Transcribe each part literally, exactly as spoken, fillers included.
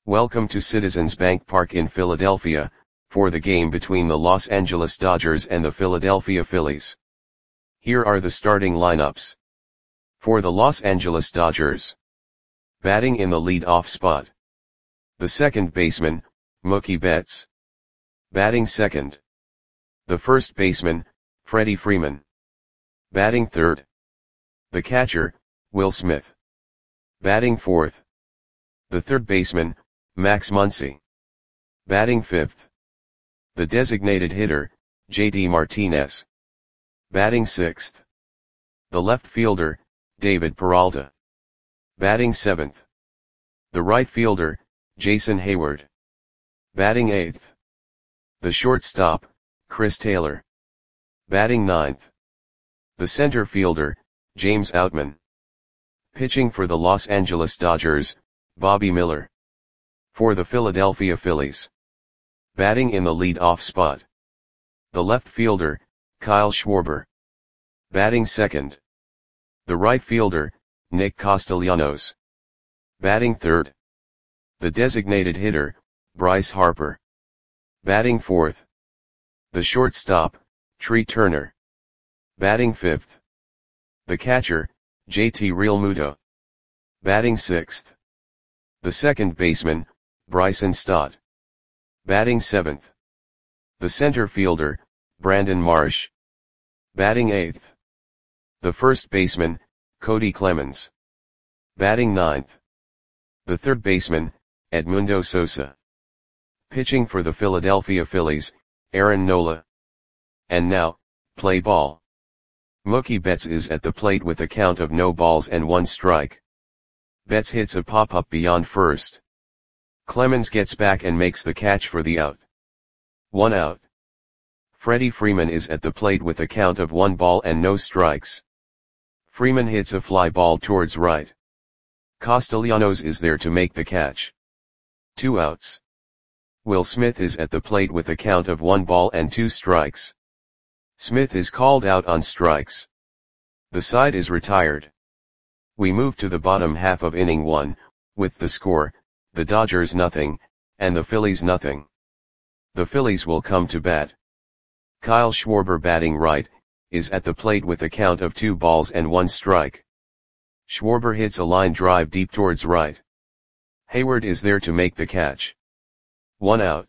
Welcome to Citizens Bank Park in Philadelphia, for the game between the Los Angeles Dodgers and the Philadelphia Phillies. Here are the starting lineups. For the Los Angeles Dodgers. Batting in the lead-off spot. The second baseman, Mookie Betts. Batting second. The first baseman, Freddie Freeman. Batting third. The catcher, Will Smith. Batting fourth. The third baseman, Max Muncy. Batting fifth. The designated hitter, J D Martinez. Batting sixth. The left fielder, David Peralta. Batting seventh. The right fielder, Jason Heyward. Batting eighth. The shortstop, Chris Taylor. Batting ninth. The center fielder, James Outman. Pitching for the Los Angeles Dodgers, Bobby Miller. For the Philadelphia Phillies. Batting in the lead-off spot. The left fielder, Kyle Schwarber. Batting second. The right fielder, Nick Castellanos. Batting third. The designated hitter, Bryce Harper. Batting fourth. The shortstop, Trey Turner. Batting fifth. The catcher, J T Realmuto. Batting sixth. The second baseman, Bryson Stott. Batting seventh. The center fielder, Brandon Marsh. Batting eighth. The first baseman, Cody Clemens. Batting ninth. The third baseman, Edmundo Sosa. Pitching for the Philadelphia Phillies, Aaron Nola. And now, play ball. Mookie Betts is at the plate with a count of no balls and one strike. Betts hits a pop-up beyond first. Clemens gets back and makes the catch for the out. One out. Freddie Freeman is at the plate with a count of one ball and no strikes. Freeman hits a fly ball towards right. Castellanos is there to make the catch. Two outs. Will Smith is at the plate with a count of one ball and two strikes. Smith is called out on strikes. The side is retired. We move to the bottom half of inning one, with the score, the Dodgers nothing, and the Phillies nothing. The Phillies will come to bat. Kyle Schwarber batting right, is at the plate with a count of two balls and one strike. Schwarber hits a line drive deep towards right. Heyward is there to make the catch. One out.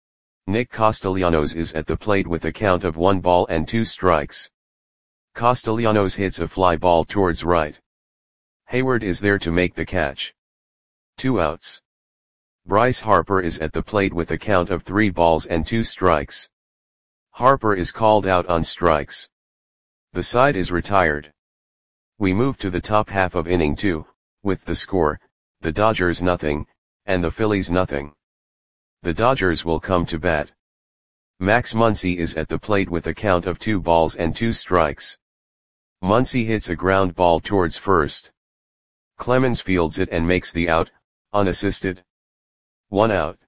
Nick Castellanos is at the plate with a count of one ball and two strikes. Castellanos hits a fly ball towards right. Heyward is there to make the catch. Two outs. Bryce Harper is at the plate with a count of three balls and two strikes. Harper is called out on strikes. The side is retired. We move to the top half of inning two, with the score, the Dodgers nothing, and the Phillies nothing. The Dodgers will come to bat. Max Muncy is at the plate with a count of two balls and two strikes. Muncy hits a ground ball towards first. Clemens fields it and makes the out, unassisted. One out.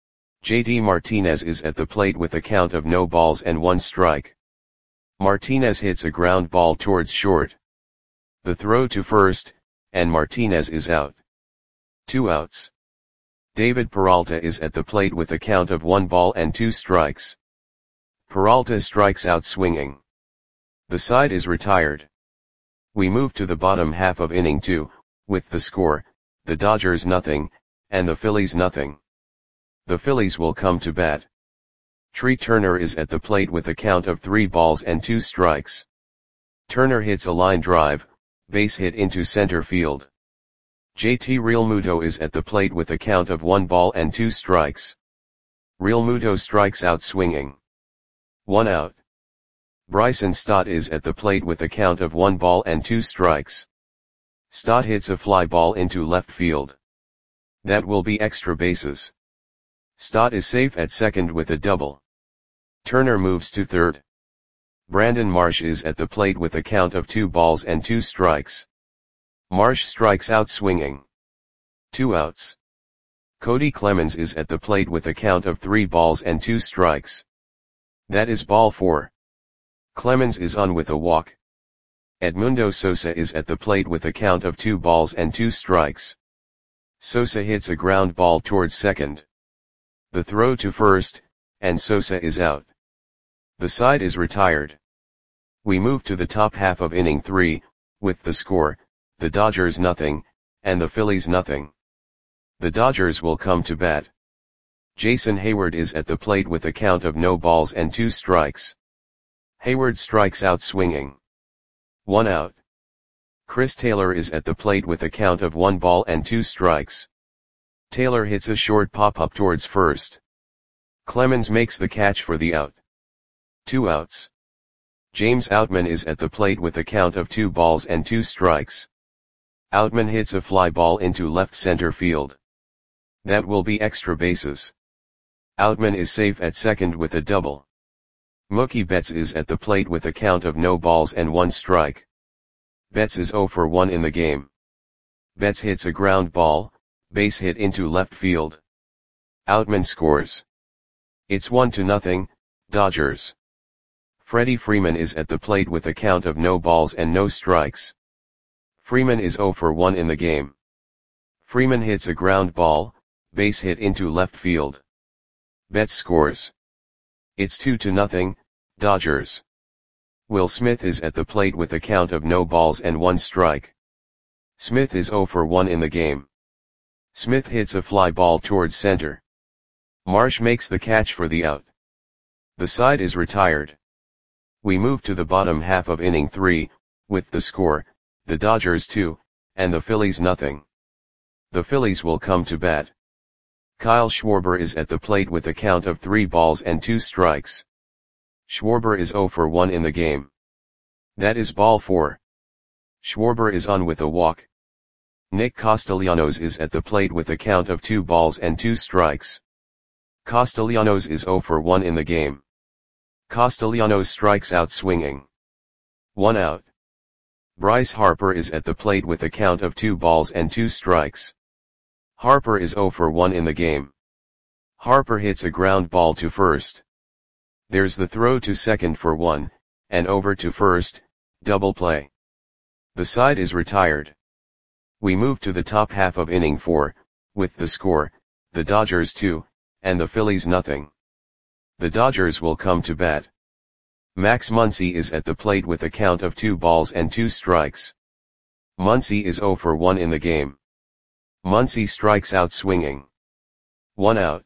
J D Martinez is at the plate with a count of no balls and one strike. Martinez hits a ground ball towards short. The throw to first, and Martinez is out. Two outs. David Peralta is at the plate with a count of one ball and two strikes. Peralta strikes out swinging. The side is retired. We move to the bottom half of inning two, with the score, the Dodgers nothing, and the Phillies nothing. The Phillies will come to bat. Trey Turner is at the plate with a count of three balls and two strikes. Turner hits a line drive, base hit into center field. J T Realmuto is at the plate with a count of one ball and two strikes. Realmuto strikes out swinging. One out. Bryson Stott is at the plate with a count of one ball and two strikes. Stott hits a fly ball into left field. That will be extra bases. Stott is safe at second with a double. Turner moves to third. Brandon Marsh is at the plate with a count of two balls and two strikes. Marsh strikes out swinging. Two outs. Cody Clemens is at the plate with a count of three balls and two strikes. That is ball four. Clemens is on with a walk. Edmundo Sosa is at the plate with a count of two balls and two strikes. Sosa hits a ground ball towards second. The throw to first, and Sosa is out. The side is retired. We move to the top half of inning three, with the score, the Dodgers nothing, and the Phillies nothing. The Dodgers will come to bat. Jason Heyward is at the plate with a count of no balls and two strikes. Heyward strikes out swinging. One out. Chris Taylor is at the plate with a count of one ball and two strikes. Taylor hits a short pop-up towards first. Clemens makes the catch for the out. Two outs. James Outman is at the plate with a count of two balls and two strikes. Outman hits a fly ball into left center field. That will be extra bases. Outman is safe at second with a double. Mookie Betts is at the plate with a count of no balls and one strike. Betts is oh for one in the game. Betts hits a ground ball, base hit into left field. Outman scores. It's one to nothing, Dodgers. Freddie Freeman is at the plate with a count of no balls and no strikes. Freeman is oh for one in the game. Freeman hits a ground ball, base hit into left field. Betts scores. It's two to nothing, Dodgers. Will Smith is at the plate with a count of no balls and one strike. Smith is oh for one in the game. Smith hits a fly ball towards center. Marsh makes the catch for the out. The side is retired. We move to the bottom half of inning three, with the score, the Dodgers two, and the Phillies nothing. The Phillies will come to bat. Kyle Schwarber is at the plate with a count of three balls and two strikes. Schwarber is oh for one in the game. That is ball four. Schwarber is on with a walk. Nick Castellanos is at the plate with a count of two balls and two strikes. Castellanos is oh for one in the game. Castellanos strikes out swinging. One out. Bryce Harper is at the plate with a count of two balls and two strikes. Harper is oh for one in the game. Harper hits a ground ball to first. There's the throw to second for one, and over to first, double play. The side is retired. We move to the top half of inning four, with the score, the Dodgers two, and the Phillies nothing. The Dodgers will come to bat. Max Muncy is at the plate with a count of two balls and two strikes. Muncy is oh for one in the game. Muncy strikes out swinging. One out.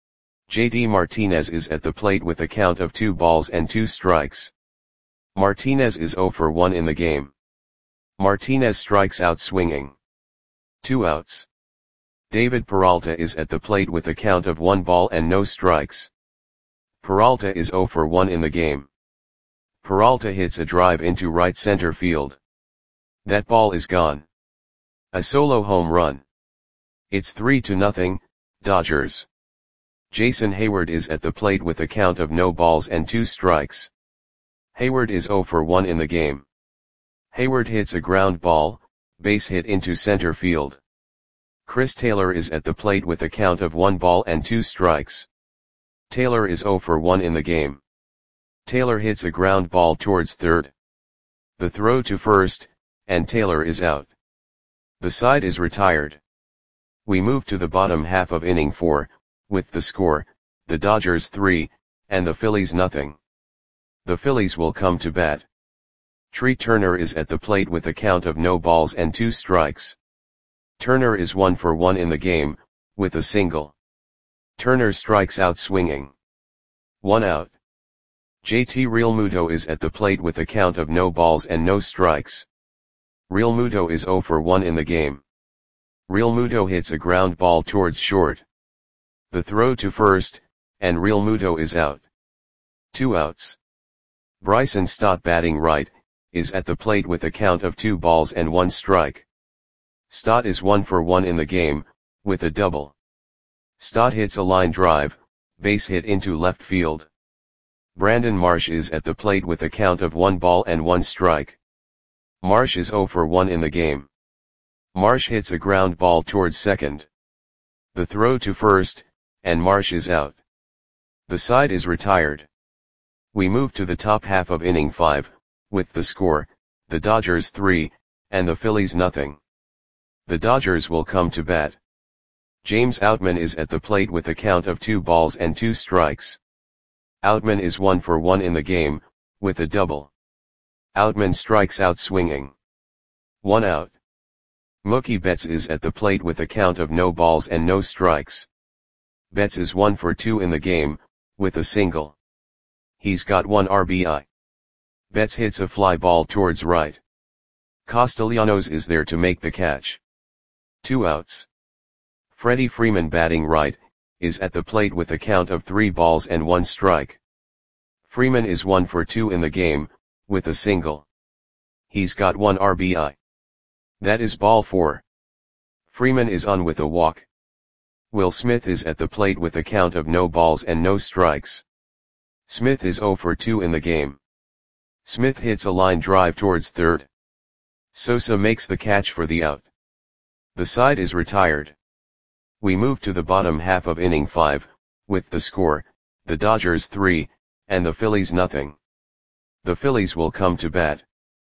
J D Martinez is at the plate with a count of two balls and two strikes. Martinez is oh for one in the game. Martinez strikes out swinging. Two outs. David Peralta is at the plate with a count of one ball and no strikes. Peralta is oh for one in the game. Peralta hits a drive into right center field. That ball is gone. A solo home run. It's three to nothing, Dodgers. Jason Heyward is at the plate with a count of no balls and two strikes. Heyward is oh for one in the game. Heyward hits a ground ball, base hit into center field. Chris Taylor is at the plate with a count of one ball and two strikes. Taylor is oh for one in the game. Taylor hits a ground ball towards third. The throw to first, and Taylor is out. The side is retired. We move to the bottom half of inning four, with the score, the Dodgers three, and the Phillies nothing. The Phillies will come to bat. Tree Turner is at the plate with a count of no balls and two strikes. Turner is one for one in the game, with a single. Turner strikes out swinging. One out. J T Realmuto is at the plate with a count of no balls and no strikes. Realmuto is oh for one in the game. Realmuto hits a ground ball towards short. The throw to first, and Realmuto is out. Two outs. Bryson Stott, batting right, is at the plate with a count of two balls and one strike. Stott is one for one in the game, with a double. Stott hits a line drive, base hit into left field. Brandon Marsh is at the plate with a count of one ball and one strike. Marsh is oh for one in the game. Marsh hits a ground ball towards second. The throw to first, and Marsh is out. The side is retired. We move to the top half of inning five, with the score, the Dodgers three, and the Phillies nothing. The Dodgers will come to bat. James Outman is at the plate with a count of two balls and two strikes. Outman is one for one in the game, with a double. Outman strikes out swinging. One out. Mookie Betts is at the plate with a count of no balls and no strikes. Betts is one for two in the game, with a single. He's got one R B I. Betts hits a fly ball towards right. Castellanos is there to make the catch. Two outs. Freddie Freeman, batting right, is at the plate with a count of three balls and one strike. Freeman is one for two in the game, with a single. He's got one R B I. That is ball four. Freeman is on with a walk. Will Smith is at the plate with a count of no balls and no strikes. Smith is zero for two in the game. Smith hits a line drive towards third. Sosa makes the catch for the out. The side is retired. We move to the bottom half of inning five, with the score, the Dodgers three, and the Phillies nothing. The Phillies will come to bat.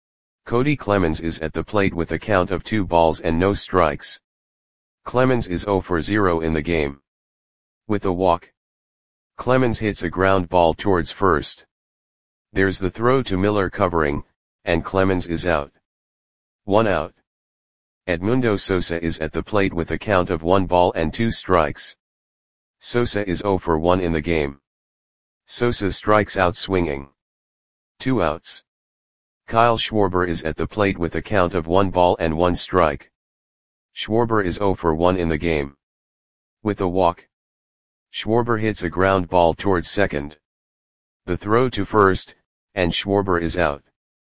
Cody Clemens is at the plate with a count of two balls and no strikes. Clemens is zero for zero in the game. With a walk. Clemens hits a ground ball towards first. There's the throw to Miller covering, and Clemens is out. One out. Edmundo Sosa is at the plate with a count of one ball and two strikes. Sosa is zero for one in the game. Sosa strikes out swinging. Two outs. Kyle Schwarber is at the plate with a count of one ball and one strike. Schwarber is zero for one in the game. With a walk. Schwarber hits a ground ball towards second. The throw to first, and Schwarber is out.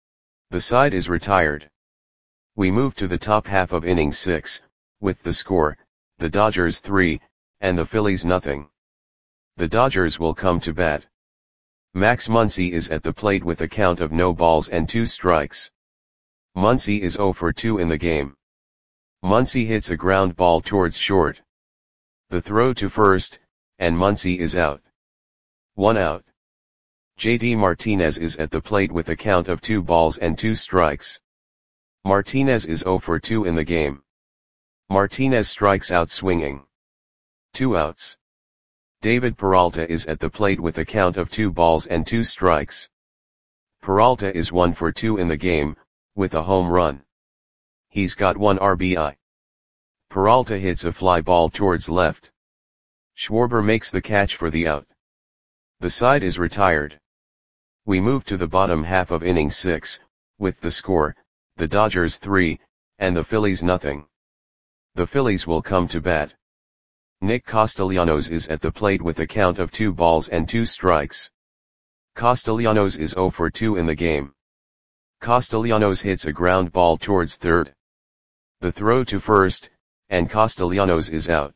The side is retired. We move to the top half of inning six, with the score, the Dodgers three, and the Phillies nothing. The Dodgers will come to bat. Max Muncy is at the plate with a count of no balls and two strikes. Muncy is zero for two in the game. Muncy hits a ground ball towards short. The throw to first, and Muncy is out. One out. J D Martinez is at the plate with a count of two balls and two strikes. Martinez is zero for two in the game. Martinez strikes out swinging. Two outs. David Peralta is at the plate with a count of two balls and two strikes. Peralta is one for two in the game, with a home run. He's got one R B I. Peralta hits a fly ball towards left. Schwarber makes the catch for the out. The side is retired. We move to the bottom half of inning six, with the score, the Dodgers three, and the Phillies nothing. The Phillies will come to bat. Nick Castellanos is at the plate with a count of two balls and two strikes. Castellanos is zero for two in the game. Castellanos hits a ground ball towards third. The throw to first, and Castellanos is out.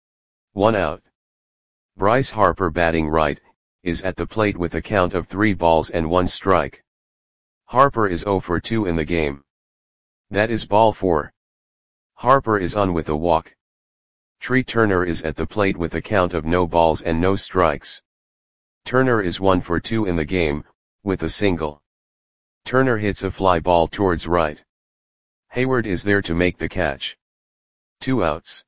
One out. Bryce Harper, batting right, is at the plate with a count of three balls and one strike. Harper is zero for two in the game. That is ball four. Harper is on with a walk. Tree Turner is at the plate with a count of no balls and no strikes. Turner is one for two in the game, with a single. Turner hits a fly ball towards right. Hayward is there to make the catch. Two outs.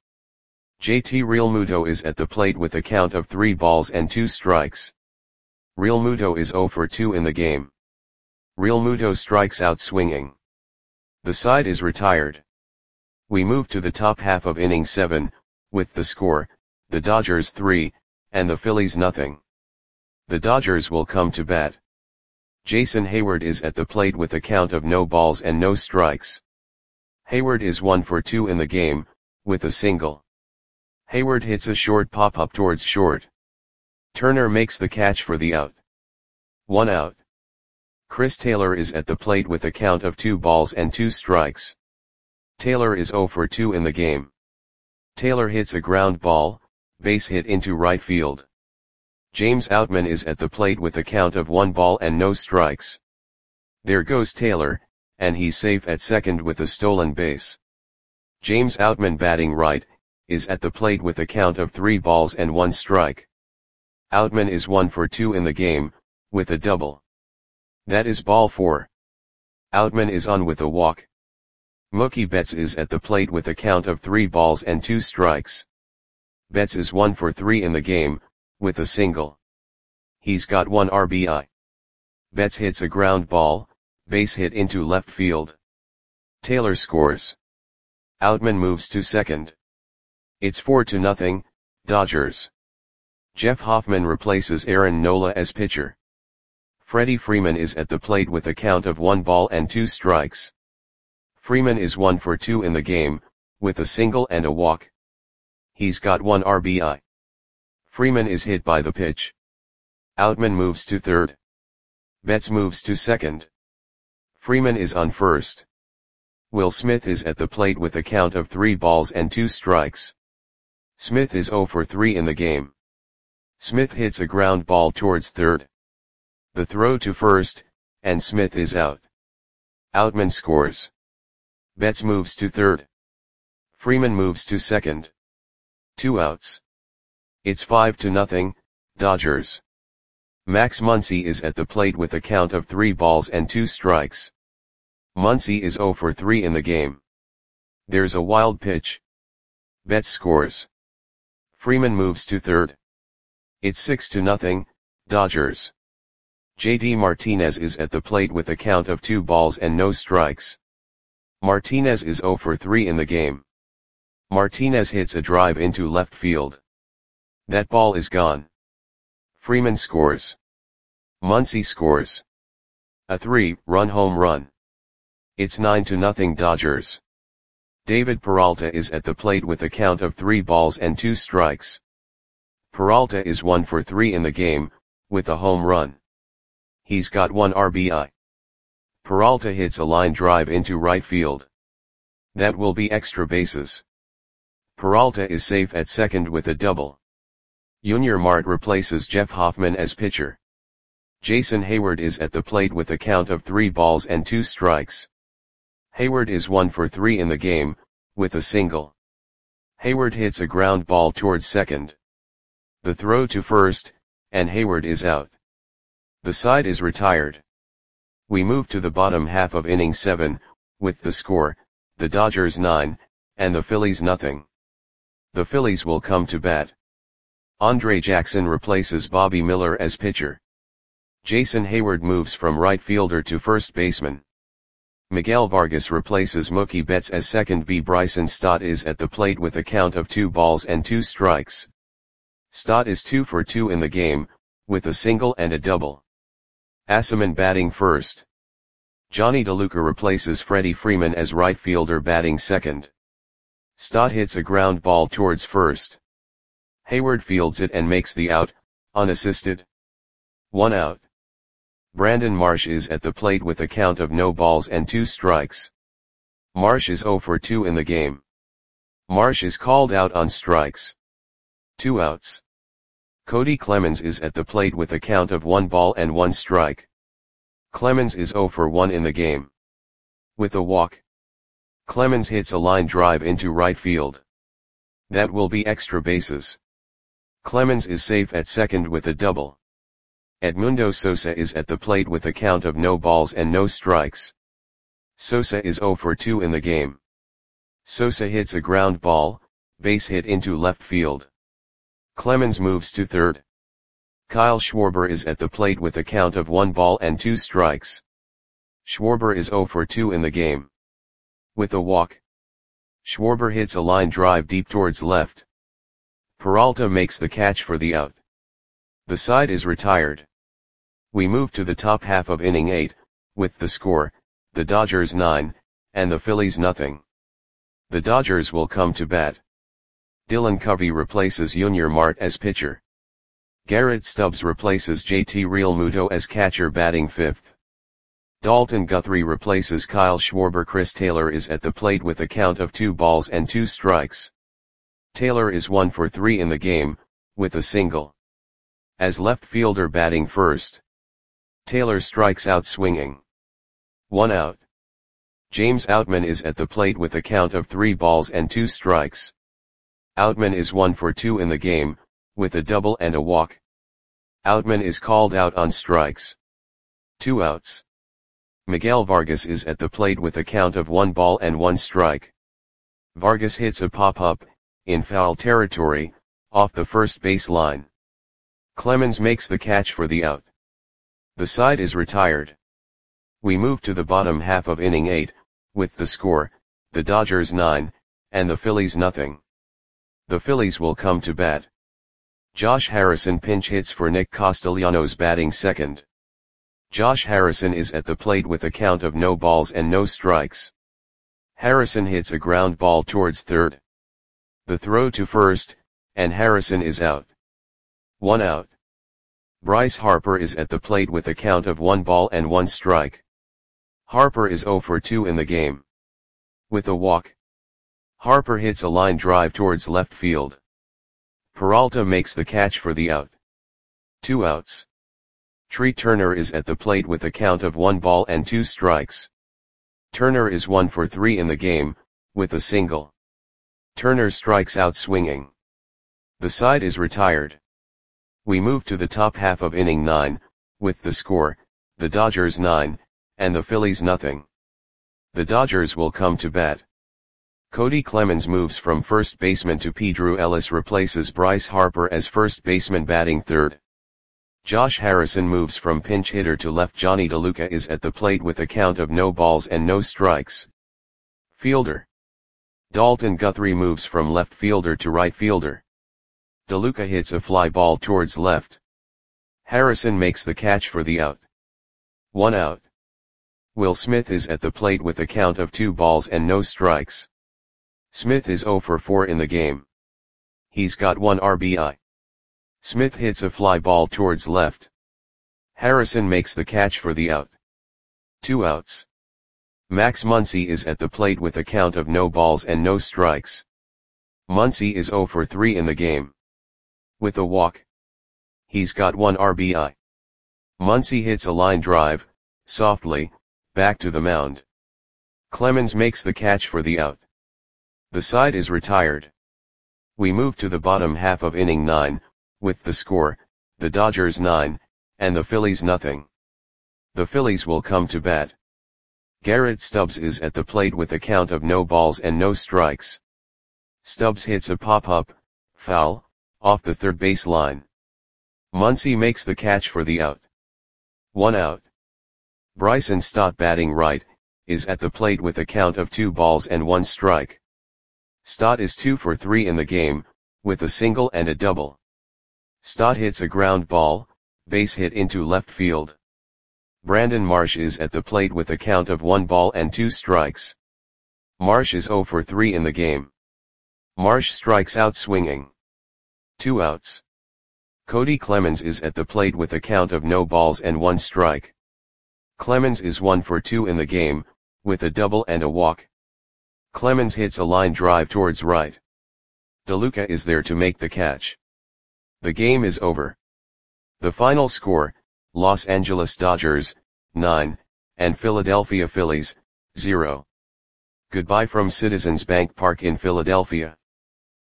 J T Realmuto is at the plate with a count of three balls and two strikes. Realmuto is zero for two in the game. Realmuto strikes out swinging. The side is retired. We move to the top half of inning seven, with the score, the Dodgers three, and the Phillies nothing. The Dodgers will come to bat. Jason Hayward is at the plate with a count of no balls and no strikes. Hayward is one for two in the game, with a single. Hayward hits a short pop-up towards short. Turner makes the catch for the out. One out. Chris Taylor is at the plate with a count of two balls and two strikes. Taylor is zero for two in the game. Taylor hits a ground ball, base hit into right field. James Outman is at the plate with a count of one ball and no strikes. There goes Taylor, and he's safe at second with a stolen base. James Outman, batting right, is at the plate with a count of three balls and one strike. Outman is one for two in the game, with a double. That is ball four. Outman is on with a walk. Mookie Betts is at the plate with a count of three balls and two strikes. Betts is one for three in the game, with a single. He's got one R B I. Betts hits a ground ball, base hit into left field. Taylor scores. Outman moves to second. It's four to nothing, Dodgers. Jeff Hoffman replaces Aaron Nola as pitcher. Freddie Freeman is at the plate with a count of one ball and two strikes. Freeman is one for two in the game, with a single and a walk. He's got one R B I. Freeman is hit by the pitch. Outman moves to third. Betts moves to second. Freeman is on first. Will Smith is at the plate with a count of three balls and two strikes. Smith is zero for three in the game. Smith hits a ground ball towards third. The throw to first, and Smith is out. Outman scores. Betts moves to third. Freeman moves to second. Two outs. It's five to nothing, Dodgers. Max Muncy is at the plate with a count of three balls and two strikes. Muncy is zero for three in the game. There's a wild pitch. Betts scores. Freeman moves to third. It's six to nothing, Dodgers. J D Martinez is at the plate with a count of two balls and no strikes. Martinez is zero for three in the game. Martinez hits a drive into left field. That ball is gone. Freeman scores. Muncy scores. A three-run home run. It's nine to nothing Dodgers. David Peralta is at the plate with a count of three balls and two strikes. Peralta is one for three in the game, with a home run. He's got one R B I. Peralta hits a line drive into right field. That will be extra bases. Peralta is safe at second with a double. Junior Mart replaces Jeff Hoffman as pitcher. Jason Hayward is at the plate with a count of three balls and two strikes. Hayward is one for three in the game, with a single. Hayward hits a ground ball towards second. The throw to first, and Hayward is out. The side is retired. We move to the bottom half of inning seven, with the score, the Dodgers nine, and the Phillies nothing. The Phillies will come to bat. Andre Jackson replaces Bobby Miller as pitcher. Jason Hayward moves from right fielder to first baseman. Miguel Vargas replaces Mookie Betts as second. B. Bryson Stott is at the plate with a count of two balls and two strikes. Stott is two for two in the game, with a single and a double. Asselman batting first. Johnny DeLuca replaces Freddie Freeman as right fielder batting second. Stott hits a ground ball towards first. Hayward fields it and makes the out, unassisted. One out. Brandon Marsh is at the plate with a count of no balls and two strikes. Marsh is zero for two in the game. Marsh is called out on strikes. Two outs. Cody Clemens is at the plate with a count of one ball and one strike. Clemens is zero for one in the game. With a walk. Clemens hits a line drive into right field. That will be extra bases. Clemens is safe at second with a double. Edmundo Sosa is at the plate with a count of no balls and no strikes. Sosa is zero for two in the game. Sosa hits a ground ball, base hit into left field. Clemens moves to third. Kyle Schwarber is at the plate with a count of one ball and two strikes. Schwarber is zero for two in the game. With a walk. Schwarber hits a line drive deep towards left. Peralta makes the catch for the out. The side is retired. We move to the top half of inning eight, with the score, the Dodgers nine, and the Phillies nothing. The Dodgers will come to bat. Dylan Covey replaces Junior Mart as pitcher. Garrett Stubbs replaces J T Realmuto as catcher batting fifth. Dalton Guthrie replaces Kyle Schwarber. Chris Taylor is at the plate with a count of two balls and two strikes. Taylor is one for three in the game, with a single. As left fielder batting first. Taylor strikes out swinging. One out. James Outman is at the plate with a count of three balls and two strikes. Outman is one for two in the game, with a double and a walk. Outman is called out on strikes. Two outs. Miguel Vargas is at the plate with a count of one ball and one strike. Vargas hits a pop-up, in foul territory, off the first base line. Clemens makes the catch for the out. The side is retired. We move to the bottom half of inning eight, with the score, the Dodgers nine, and the Phillies nothing. The Phillies will come to bat. Josh Harrison pinch hits for Nick Castellanos batting second. Josh Harrison is at the plate with a count of no balls and no strikes. Harrison hits a ground ball towards third. The throw to first, and Harrison is out. One out. Bryce Harper is at the plate with a count of one ball and one strike. Harper is zero for two in the game. With a walk, Harper hits a line drive towards left field. Peralta makes the catch for the out. Two outs. Trey Turner is at the plate with a count of one ball and two strikes. Turner is one for three in the game, with a single. Turner strikes out swinging. The side is retired. We move to the top half of inning nine, with the score, the Dodgers nine, and the Phillies nothing. The Dodgers will come to bat. Cody Clemens moves from first baseman to Pedro Ellis replaces Bryce Harper as first baseman batting third. Josh Harrison moves from pinch hitter to left. Johnny DeLuca is at the plate with a count of no balls and no strikes. Fielder. Dalton Guthrie moves from left fielder to right fielder. DeLuca hits a fly ball towards left. Harrison makes the catch for the out. One out. Will Smith is at the plate with a count of two balls and no strikes. Smith is zero for four in the game. He's got one R B I. Smith hits a fly ball towards left. Harrison makes the catch for the out. Two outs. Max Muncy is at the plate with a count of no balls and no strikes. Muncy is zero for three in the game. With a walk, he's got one R B I. Muncy hits a line drive, softly, back to the mound. Clemens makes the catch for the out. The side is retired. We move to the bottom half of inning nine, with the score, the Dodgers nine, and the Phillies nothing. The Phillies will come to bat. Garrett Stubbs is at the plate with a count of no balls and no strikes. Stubbs hits a pop-up, foul, off the third base line. Muncy makes the catch for the out. One out. Bryson Stott batting right, is at the plate with a count of two balls and one strike. Stott is two for three in the game, with a single and a double. Stott hits a ground ball, base hit into left field. Brandon Marsh is at the plate with a count of one ball and two strikes. Marsh is zero for three in the game. Marsh strikes out swinging. Two outs. Cody Clemens is at the plate with a count of no balls and one strike. Clemens is one for two in the game, with a double and a walk. Clemens hits a line drive towards right. DeLuca is there to make the catch. The game is over. The final score, Los Angeles Dodgers, nine, and Philadelphia Phillies, zero. Goodbye from Citizens Bank Park in Philadelphia.